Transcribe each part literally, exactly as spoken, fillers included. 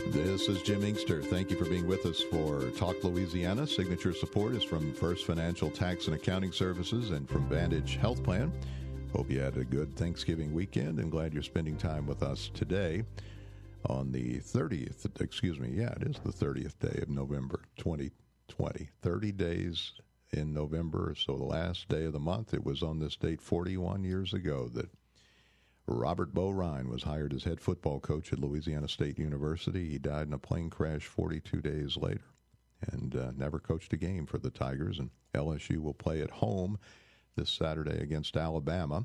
This is Jim Inkster. Thank you for being with us for Talk Louisiana. Signature support is from First Financial Tax and Accounting Services and from Vantage Health Plan. Hope you had a good Thanksgiving weekend and glad you're spending time with us today on the thirtieth, excuse me, yeah, it is the thirtieth day of November twenty twenty. thirty days in November, so the last day of the month. It was on this date forty-one years ago that Robert Bo Ryan was hired as head football coach at Louisiana State University. He died in a plane crash forty-two days later and uh, never coached a game for the Tigers. And L S U will play at home this Saturday against Alabama.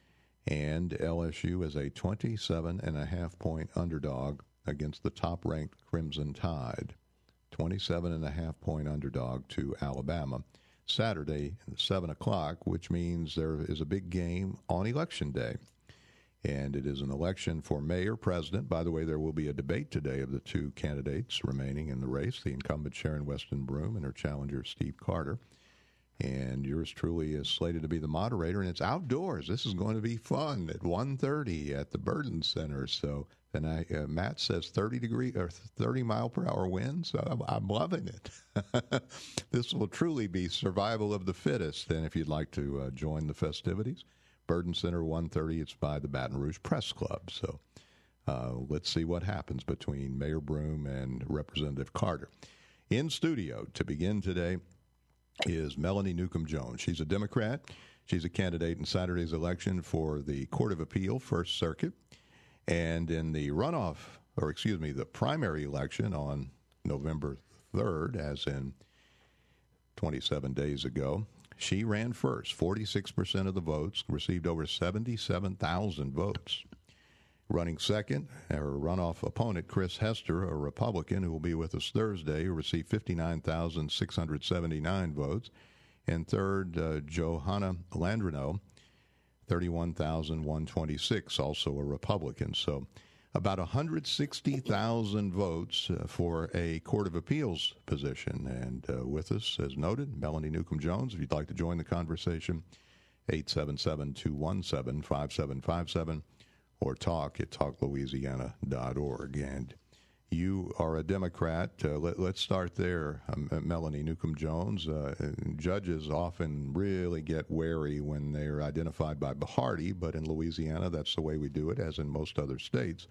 And L S U is a twenty-seven and a half point underdog against the top-ranked Crimson Tide. twenty-seven and a half point underdog to Alabama. Saturday, seven o'clock, which means there is a big game on Election Day. And it is an election for mayor, president. By the way, there will be a debate today of the two candidates remaining in the race, the incumbent Sharon Weston Broome and her challenger Steve Carter. And yours truly is slated to be the moderator, and it's outdoors. This is going to be fun at one thirty at the Burden Center. So, and I, uh, Matt says thirty degree or thirty mile per hour winds. So I'm, I'm loving it. This will truly be survival of the fittest. And if you'd like to uh, join the festivities, Burden Center, one thirty. It's by the Baton Rouge Press Club. So uh, let's see what happens between Mayor Broome and Representative Carter. In studio to begin today is Melanie Newcomb Jones. She's a Democrat. She's a candidate in Saturday's election for the Court of Appeal, First Circuit. And in the runoff, or excuse me, the primary election on November third, as in twenty-seven days ago, she ran first, forty-six percent of the votes, received over seventy-seven thousand votes. Running second, her runoff opponent, Chris Hester, a Republican who will be with us Thursday, who received fifty-nine thousand six hundred seventy-nine votes. And third, uh, Johanna Landrino, thirty-one thousand one hundred twenty-six, also a Republican. So about one hundred sixty thousand votes uh, for a Court of Appeals position. And uh, with us, as noted, Melanie Newcomb Jones. If you'd like to join the conversation, eight seven seven, two one seven, five seven five seven or talk at talk louisiana dot org. And you are a Democrat. Uh, let, let's start there, um, Melanie Newcomb Jones. Uh, judges often really get wary when they're identified by party, but in Louisiana, that's the way we do it, as in most other states.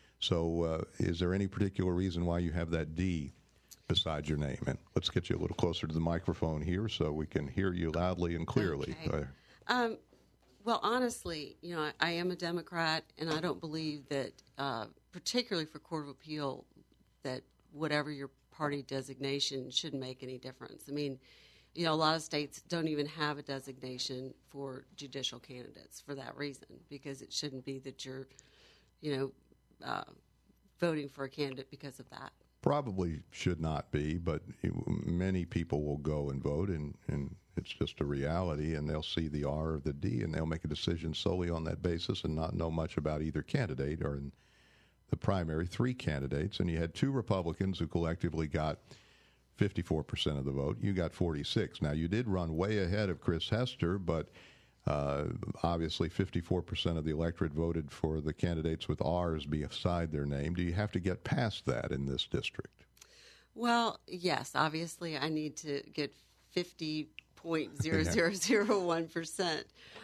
So uh, is there any particular reason why you have that D beside your name? And let's get you a little closer to the microphone here so we can hear you loudly and clearly. Okay. Uh, um, well, honestly, you know, I, I am a Democrat, and I don't believe that, uh, particularly for Court of Appeal, that whatever your party designation shouldn't make any difference. I mean, you know, a lot of states don't even have a designation for judicial candidates for that reason, because it shouldn't be that you're, you know, Uh, voting for a candidate because of that. Probably should not be, but many people will go and vote, and, and it's just a reality, and they'll see the R or the D, and they'll make a decision solely on that basis and not know much about either candidate. Or in the primary, three candidates, and you had two Republicans who collectively got fifty-four percent of the vote. You got forty-six. Now, you did run way ahead of Chris Hester, but Uh, obviously, fifty-four percent of the electorate voted for the candidates with R's beside their name. Do you have to get past that in this district? Well, yes. Obviously, I need to get fifty point zero zero zero one percent.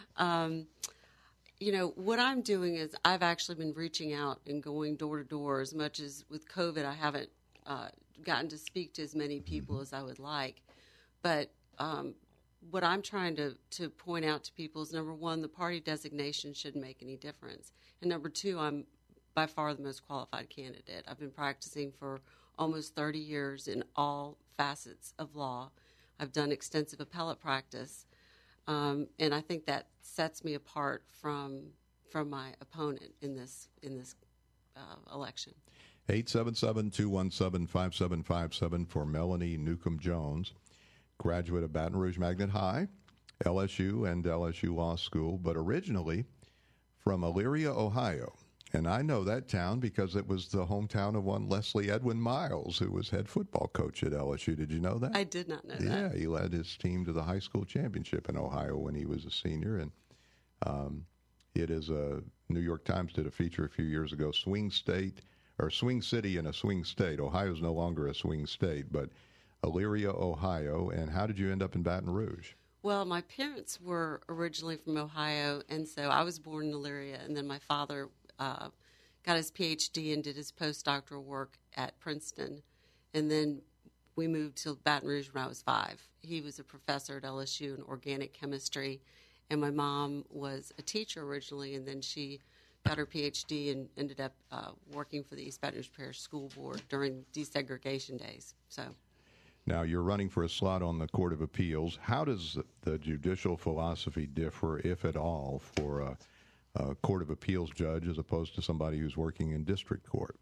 Um, you know, what I'm doing is I've actually been reaching out and going door to door. As much as with COVID, I haven't uh, gotten to speak to as many people mm-hmm. as I would like. But um, what I'm trying to, to point out to people is, number one, the party designation shouldn't make any difference. And number two, I'm by far the most qualified candidate. I've been practicing for almost thirty years in all facets of law. I've done extensive appellate practice, um, and I think that sets me apart from from my opponent in this in this uh, election. eight seven seven, two one seven, five seven five seven for Melanie Newcomb Jones, graduate of Baton Rouge Magnet High, L S U, and L S U Law School, but originally from Elyria, Ohio. And I know that town because it was the hometown of one Leslie Edwin Miles, who was head football coach at L S U. Did you know that? I did not know yeah, that. Yeah, he led his team to the high school championship in Ohio when he was a senior. And um, it is a, New York Times did a feature a few years ago, Swing State or swing city and a swing state. Ohio is no longer a swing state, but Elyria, Ohio. And how did you end up in Baton Rouge? Well, my parents were originally from Ohio, and so I was born in Elyria, and then my father uh, got his P H D and did his postdoctoral work at Princeton, and then we moved to Baton Rouge when I was five. He was a professor at L S U in organic chemistry, and my mom was a teacher originally, and then she got her P H D and ended up uh, working for the East Baton Rouge Parish School Board during desegregation days. So. Now, you're running for a slot on the Court of Appeals. How does the judicial philosophy differ, if at all, for a, a Court of Appeals judge as opposed to somebody who's working in district court?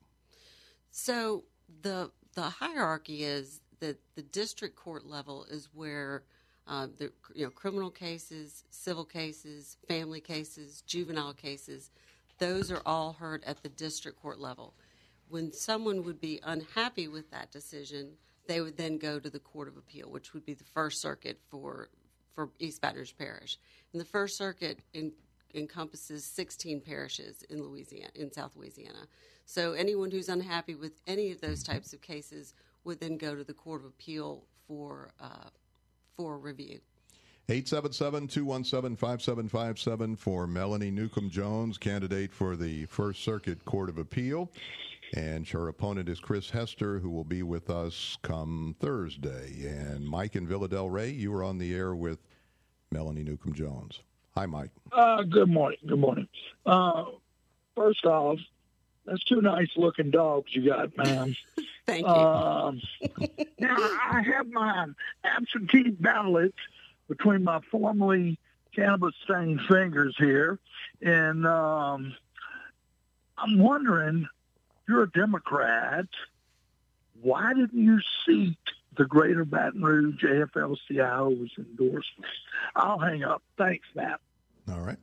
So the the hierarchy is that the district court level is where uh, the you know criminal cases, civil cases, family cases, juvenile cases, those are all heard at the district court level. When someone would be unhappy with that decision, they would then go to the Court of Appeal, which would be the First Circuit for for East Baton Rouge Parish. And the First Circuit in, encompasses sixteen parishes in Louisiana, in South Louisiana. So anyone who's unhappy with any of those types of cases would then go to the Court of Appeal for uh, for review. eight seven seven, two one seven, five seven five seven for Melanie Newcomb Jones, candidate for the First Circuit Court of Appeal. And her opponent is Chris Hester, who will be with us come Thursday. And Mike in Villa Del Rey, you are on the air with Melanie Newcomb Jones. Hi, Mike. Uh, good morning. Good morning. Uh, first off, that's two nice-looking dogs you got, ma'am. Thank you. Um, now, I have my absentee ballots between my formerly cannabis-stained fingers here, and um, I'm wondering, you're a Democrat. Why didn't you seek the Greater Baton Rouge A F L C I O's endorsement? I'll hang up. Thanks, Matt. All right.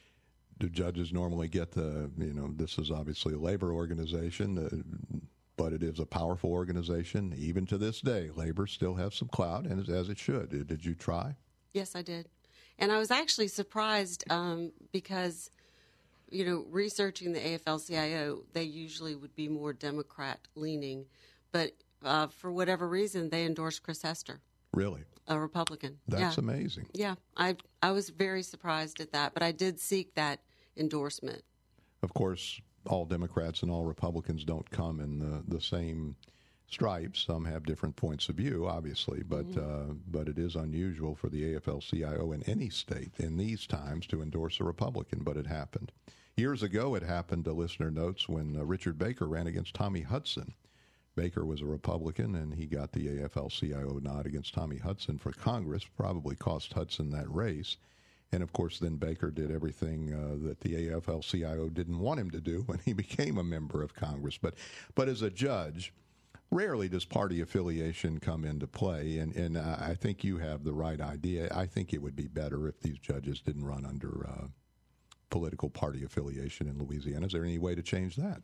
Do judges normally get the, you know, this is obviously a labor organization, uh, but it is a powerful organization. Even to this day, labor still has some clout, and as it should. Did you try? Yes, I did. And I was actually surprised um, because, you know, researching the A F L C I O, they usually would be more Democrat-leaning. But uh, for whatever reason, they endorsed Chris Hester. Really? A Republican. That's yeah. amazing. Yeah, I I was very surprised at that, but I did seek that endorsement. Of course, all Democrats and all Republicans don't come in the, the same stripes. Some have different points of view, obviously, but mm-hmm. uh, but it is unusual for the A F L C I O in any state in these times to endorse a Republican, but it happened. Years ago, it happened, to listener notes, when uh, Richard Baker ran against Tommy Hudson. Baker was a Republican, and he got the A F L C I O nod against Tommy Hudson for Congress, probably cost Hudson that race. And, of course, then Baker did everything uh, that the A F L C I O didn't want him to do when he became a member of Congress. But but as a judge, rarely does party affiliation come into play, and, and I think you have the right idea. I think it would be better if these judges didn't run under uh, political party affiliation in Louisiana. Is there any way to change that?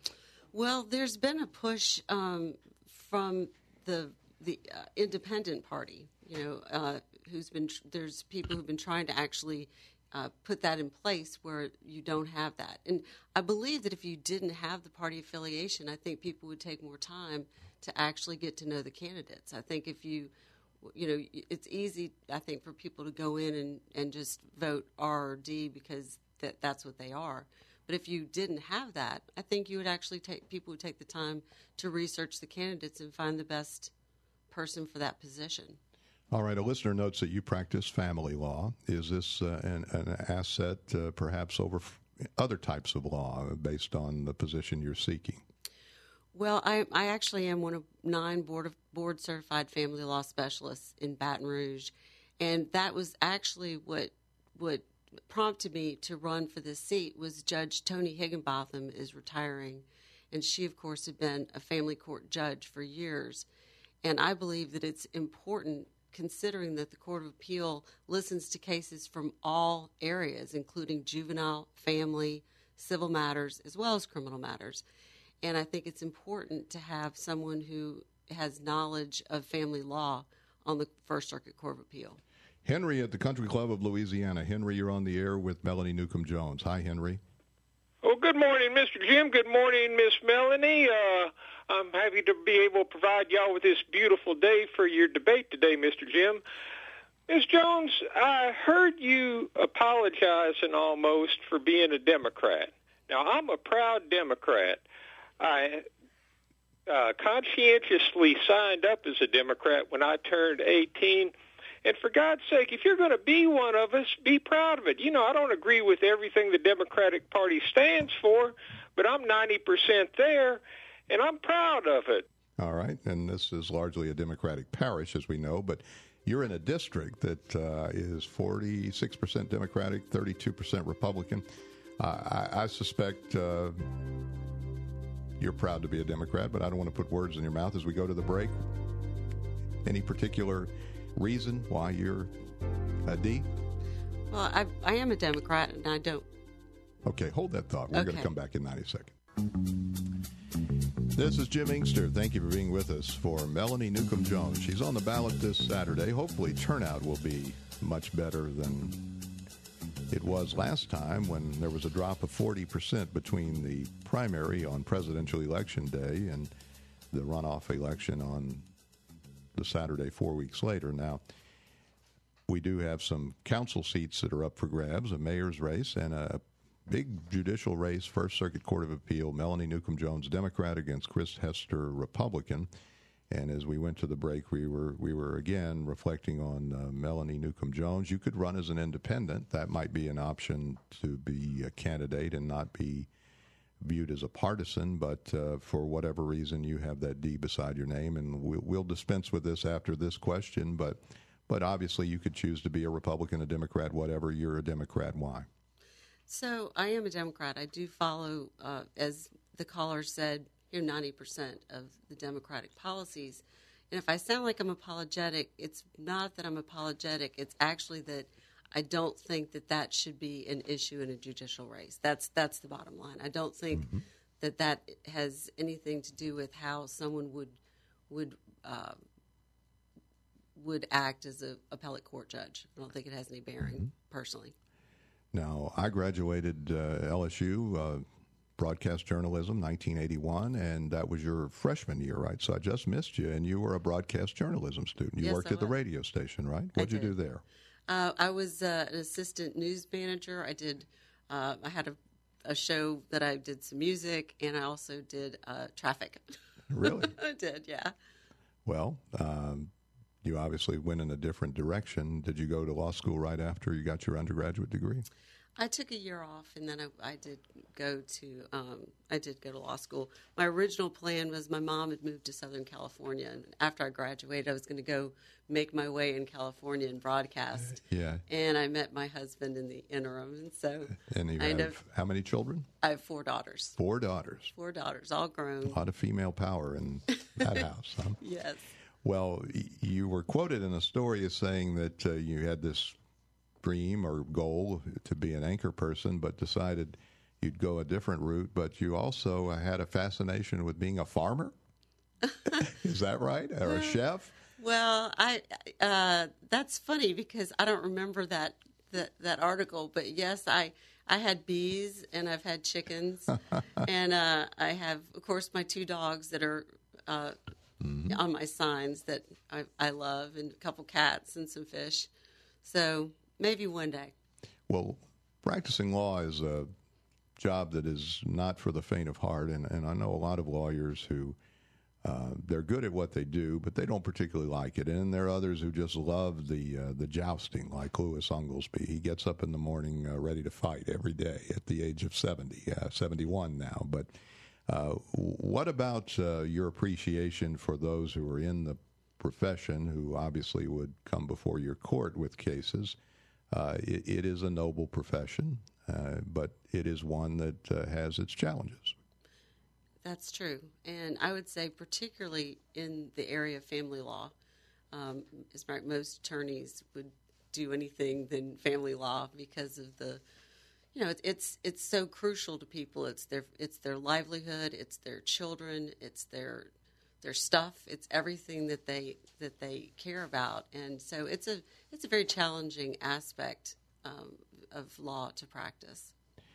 Well, there's been a push um, from the the uh, independent party, you know, uh, who's been there's people who've been trying to actually uh, put that in place where you don't have that. And I believe that if you didn't have the party affiliation, I think people would take more time to actually get to know the candidates. I think if you, you know, it's easy, I think, for people to go in and, and just vote R or D because that that's what they are. But if you didn't have that, I think you would actually take people would take the time to research the candidates and find the best person for that position. All right. A listener notes that you practice family law. Is this uh, an, an asset uh, perhaps over f- other types of law based on the position you're seeking? Well, I, I actually am one of nine board of board certified family law specialists in Baton Rouge, and that was actually what what. prompted me to run for this seat was Judge Toni Higginbotham is retiring, and she, of course, had been a family court judge for years. And I believe that it's important, considering that the Court of Appeal listens to cases from all areas, including juvenile, family, civil matters, as well as criminal matters. And I think it's important to have someone who has knowledge of family law on the First Circuit Court of Appeal. Henry at the Country Club of Louisiana. Henry, you're on the air with Melanie Newcomb Jones. Hi, Henry. Well, good morning, Mister Jim. Good morning, Miss Melanie. Uh, I'm happy to be able to provide y'all with this beautiful day for your debate today, Mister Jim. Miz Jones, I heard you apologizing almost for being a Democrat. Now, I'm a proud Democrat. I uh, conscientiously signed up as a Democrat when I turned eighteen. And for God's sake, if you're going to be one of us, be proud of it. You know, I don't agree with everything the Democratic Party stands for, but I'm ninety percent there, and I'm proud of it. All right, and this is largely a Democratic parish, as we know, but you're in a district that uh, is forty-six percent Democratic, thirty-two percent Republican. Uh, I, I suspect uh, you're proud to be a Democrat, but I don't want to put words in your mouth as we go to the break. Any particular reason why you're a D? Well, I, I am a Democrat, and I don't. Okay, hold that thought. We're Okay. going to come back in ninety seconds. This is Jim Inkster. Thank you for being with us for Melanie Newcomb-Jones. She's on the ballot this Saturday. Hopefully turnout will be much better than it was last time when there was a drop of forty percent between the primary on presidential election day and the runoff election on the Saturday four weeks later. Now, we do have some council seats that are up for grabs, a mayor's race and a big judicial race, First Circuit Court of Appeal, Melanie Newcomb-Jones, Democrat, against Chris Hester, Republican. And as we went to the break, we were we were again reflecting on uh, Melanie Newcomb-Jones. You could run as an independent. That might be an option to be a candidate and not be viewed as a partisan, but uh, for whatever reason, you have that D beside your name, and we'll, we'll dispense with this after this question, but but obviously you could choose to be a Republican, a Democrat, whatever. You're a Democrat. Why? So I am a Democrat. I do follow, uh, as the caller said, you know, ninety percent of the Democratic policies. And if I sound like I'm apologetic, it's not that I'm apologetic. It's actually that I don't think that that should be an issue in a judicial race. That's that's the bottom line. I don't think mm-hmm. that that has anything to do with how someone would would uh, would act as a appellate court judge. I don't think it has any bearing, mm-hmm. personally. Now, I graduated uh, L S U uh, broadcast journalism, nineteen eighty-one, and that was your freshman year, right? So I just missed you, and you were a broadcast journalism student. You yes, worked I at the was. radio station, right? What'd you do there? Uh, I was uh, an assistant news manager. I did. Uh, I had a, a show that I did some music, and I also did uh, traffic. Really? I did, yeah. Well, um, you obviously went in a different direction. Did you go to law school right after you got your undergraduate degree? I took a year off, and then I, I did go to um, I did go to law school. My original plan was my mom had moved to Southern California, and after I graduated, I was going to go make my way in California and broadcast. Yeah. And I met my husband in the interim, and so and you I have have, how many children? I have four daughters. Four daughters. Four daughters, all grown. A lot of female power in that house, huh? Yes. Well, y- you were quoted in a story as saying that uh, you had this dream or goal to be an anchor person, but decided you'd go a different route. But you also had a fascination with being a farmer. Is that right? Or a chef? Well, I uh, that's funny because I don't remember that, that that article. But yes, I I had bees and I've had chickens, and uh, I have, of course, my two dogs that are uh, mm-hmm. on my signs that I, I love, and a couple cats and some fish. So maybe one day. Well, practicing law is a job that is not for the faint of heart, and, and I know a lot of lawyers who uh, they're good at what they do, but they don't particularly like it. And there are others who just love the uh, the jousting, like Louis Unglesby. He gets up in the morning uh, ready to fight every day at the age of seventy, uh, seventy-one now. But uh, what about uh, your appreciation for those who are in the profession, who obviously would come before your court with cases? Uh, it, it is a noble profession, uh, but it is one that uh, has its challenges. That's true. And I would say particularly in the area of family law, um, as most attorneys would do anything than family law because of the, you know, it's it's so crucial to people. It's their it's their livelihood, it's their children, it's their their stuff, it's everything that they that they care about. And so it's a it's a very challenging aspect um, of law to practice.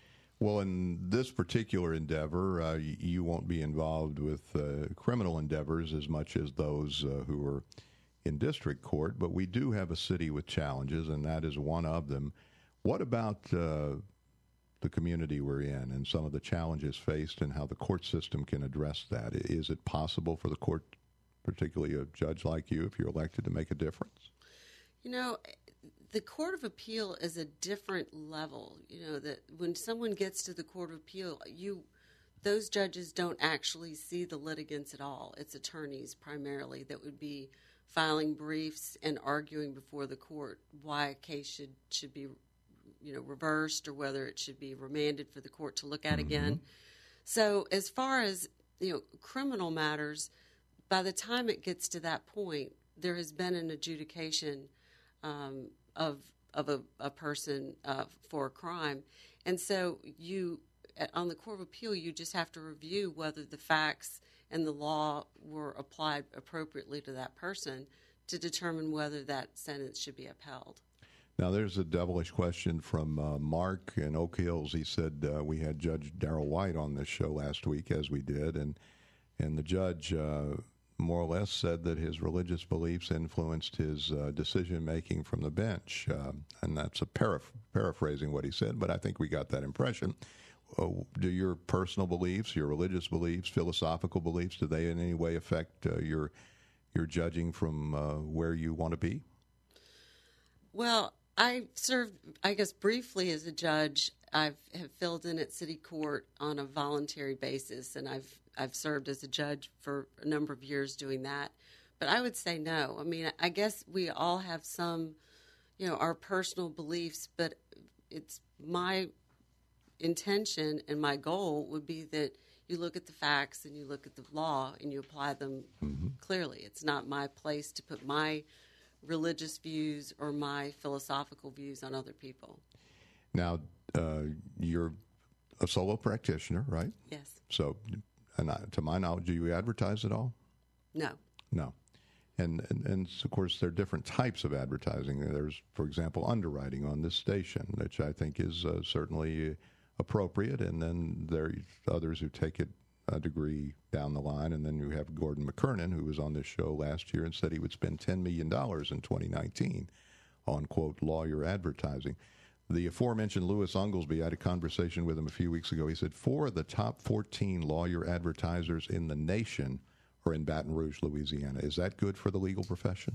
Well, in this particular endeavor, uh, you, you won't be involved with uh, criminal endeavors as much as those uh, who are in district court, but we do have a city with challenges, and that is one of them. What about uh, the community we're in and some of the challenges faced and how the court system can address that? Is it possible for the court, particularly a judge like you, if you're elected, to make a difference? You know, the Court of Appeal is a different level. You know, that when someone gets to the Court of Appeal, you those judges don't actually see the litigants at all. It's attorneys primarily that would be filing briefs and arguing before the court why a case should should be, you know, reversed or whether it should be remanded for the court to look at mm-hmm. again. So as far as, you know, criminal matters, by the time it gets to that point, there has been an adjudication um, of of a, a person uh, for a crime. And so you, on the Court of Appeal, you just have to review whether the facts and the law were applied appropriately to that person to determine whether that sentence should be upheld. Now, there's a devilish question from uh, Mark in Oak Hills. He said uh, we had Judge Darrell White on this show last week, as we did, and and the judge uh, more or less said that his religious beliefs influenced his uh, decision-making from the bench. Uh, and that's a paraph- paraphrasing what he said, but I think we got that impression. Uh, do your personal beliefs, your religious beliefs, philosophical beliefs, do they in any way affect uh, your your judging from uh, where you want to be? Well, I served, I guess, briefly as a judge. I've have filled in at city court on a voluntary basis, and I've I've served as a judge for a number of years doing that. But I would say no. I mean, I guess we all have some, you know, our personal beliefs, but it's my intention and my goal would be that you look at the facts and you look at the law and you apply them mm-hmm. clearly. It's not my place to put my religious views or my philosophical views on other people. Now, uh, you're a solo practitioner, right? Yes. So, and I, to my knowledge, do you advertise at all? No. No. And, and, and of course, there are different types of advertising. There's, for example, underwriting on this station, which I think is uh, certainly appropriate, and then there are others who take it a degree down the line, and then you have Gordon McKernan, who was on this show last year and said he would spend ten million dollars in twenty nineteen on, quote, lawyer advertising. The aforementioned Louis Unglesby, I had a conversation with him a few weeks ago. He said four of the top fourteen lawyer advertisers in the nation are in Baton Rouge, Louisiana. Is that good for the legal profession?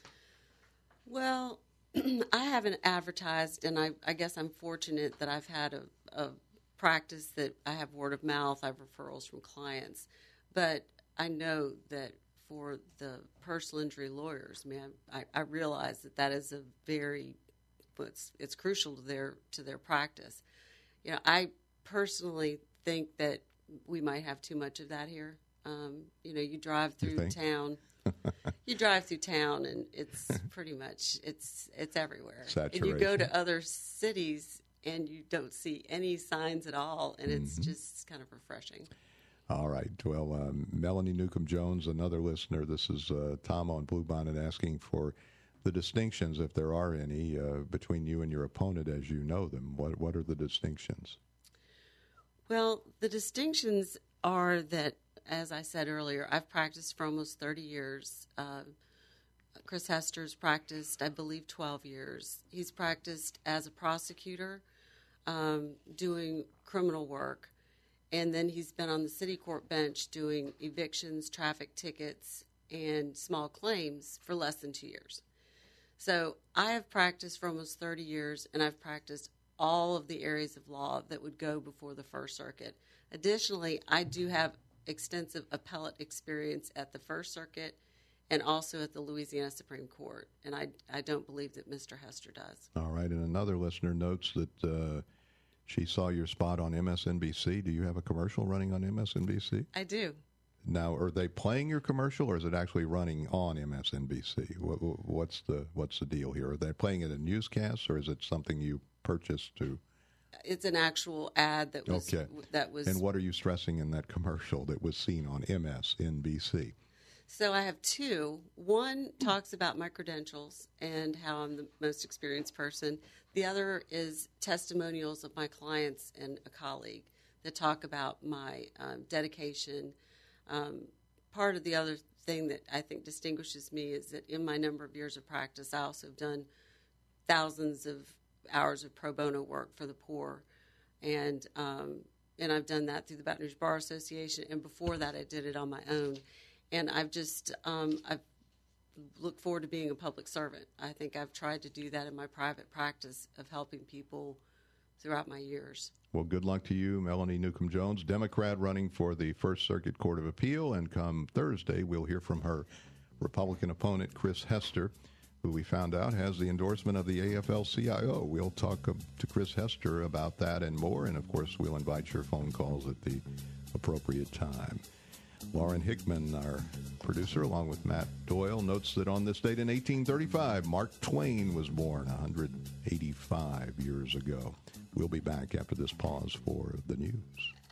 Well, I haven't advertised, and I, I guess I'm fortunate that I've had a, a practice that I have word of mouth, I have referrals from clients. But I know that for the personal injury lawyers, I mean, I, I realize that that is a very, it's, it's crucial to their to their practice. You know, I personally think that we might have too much of that here. Um, you know, you drive through you town. You drive through town, and it's pretty much it's it's everywhere. Saturation. And you go to other cities, and you don't see any signs at all, and it's mm-hmm. just kind of refreshing. All right. Well, um, Melanie Newcomb-Jones, another listener. This is uh, Tom on Bluebonnet asking for the distinctions, if there are any, uh, between you and your opponent as you know them. What What are the distinctions? Well, the distinctions are that, as I said earlier, I've practiced for almost thirty years. Uh, Chris Hester's practiced, I believe, twelve years. He's practiced as a prosecutor, um, doing criminal work, and then he's been on the city court bench doing evictions, traffic tickets, and small claims for less than two years. So I have practiced for almost thirty years, and I've practiced all of the areas of law that would go before the First Circuit. Additionally, I do have extensive appellate experience at the First Circuit and also at the Louisiana Supreme Court, and I, I don't believe that Mister Hester does. All right, and another listener notes that uh, she saw your spot on M S N B C. Do you have a commercial running on M S N B C? I do. Now, are they playing your commercial, or is it actually running on M S N B C? What, what's the what's the deal here? Are they playing it in newscasts, or is it something you purchased to? It's an actual ad that was okay. that was. And what are you stressing in that commercial that was seen on M S N B C? So I have two. One talks about my credentials and how I'm the most experienced person. The other is testimonials of my clients and a colleague that talk about my um, dedication. Um, part of the other thing that I think distinguishes me is that in my number of years of practice, I also have done thousands of hours of pro bono work for the poor. And um, and I've done that through the Baton Rouge Bar Association. And before that, I did it on my own. And I've just, um, I've look forward to being a public servant. I think I've tried to do that in my private practice of helping people throughout my years. Well, good luck to you, Melanie Newcomb-Jones, Democrat running for the First Circuit Court of Appeal. And come Thursday, we'll hear from her Republican opponent, Chris Hester, who we found out has the endorsement of the A F L C I O. We'll talk to Chris Hester about that and more. And, of course, we'll invite your phone calls at the appropriate time. Lauren Hickman, our producer, along with Matt Doyle, notes that on this date in eighteen thirty-five, Mark Twain was born one hundred eighty-five years ago. We'll be back after this pause for the news.